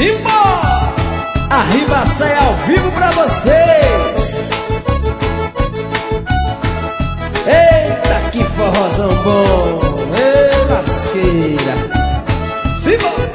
Simbora! Arriba sai ao vivo pra vocês. Eita, que forrozão bom. Ei, lasqueira. Simbora!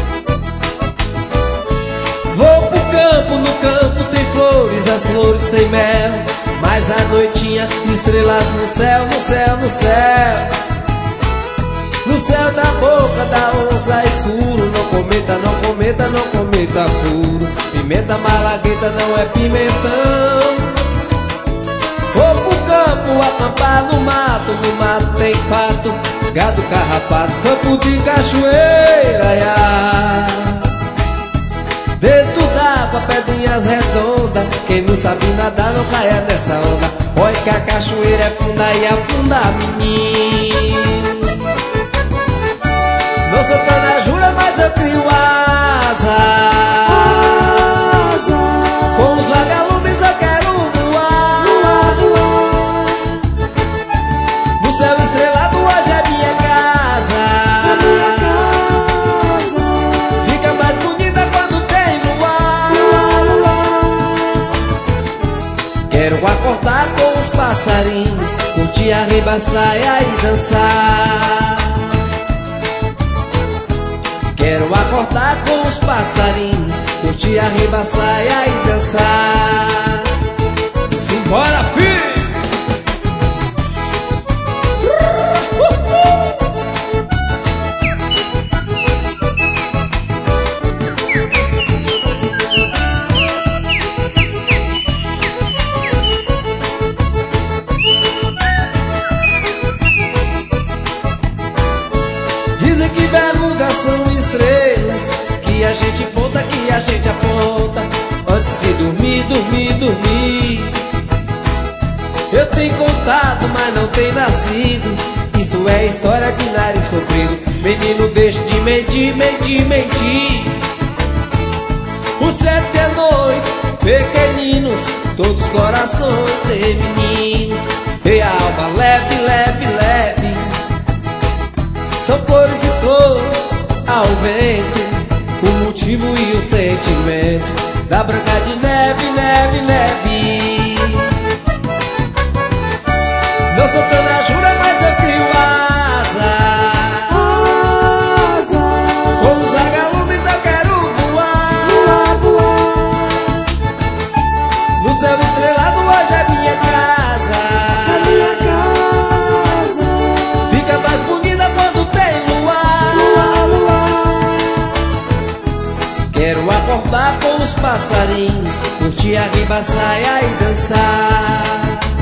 Vou pro campo, no campo tem flores, as flores têm mel, mas à noitinha, estrelas no céu, no céu, no céu. No céu da boca da onça escuro, não cometa, não cometa, não cometa furo. Pimenta malagueta não é pimentão. Vou pro campo acampar no mato tem pato, gado carrapato, campo de cachoeira, ia. Dentro d'água, pedrinhas redondas, quem não sabe nadar não caia nessa onda. Olha que a cachoeira é funda e afunda, menino. Não sou canajura, mas eu crio asa. Com os vagalumes eu quero voar. No céu estrelado hoje é minha casa. Fica mais bonita quando tem luar. Quero acordar com os passarinhos, curtir a ribaçaia e dançar. Quero acordar com os passarinhos, curtir a ribaçaia e dançar. Simbora, filho! Dizem que verrugas são estrelas, que a gente conta, que a gente aponta antes de dormir, dormir, dormir. Eu tenho contado, mas não tenho nascido. Isso é história de nariz comprido. Menino, deixa de mentir, mentir, mentir. Os 7 anões pequeninos, todos corações femininos, e a alma leve, leve, leve. São flores e flores ao vento, o motivo e o sentimento da Branca de Neve, neve, neve. Não sou canajura, mas eu crio asa. Com os vagalumes eu quero voar. No céu estrelado hoje é minha casa. Fica mais bonita quando tem luar. Quero acordar com os passarinhos, curtir a ribaçaia e dançar.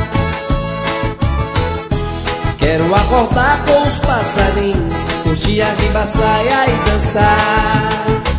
Quero acordar com os passarinhos, curtir a ribaçaia e dançar.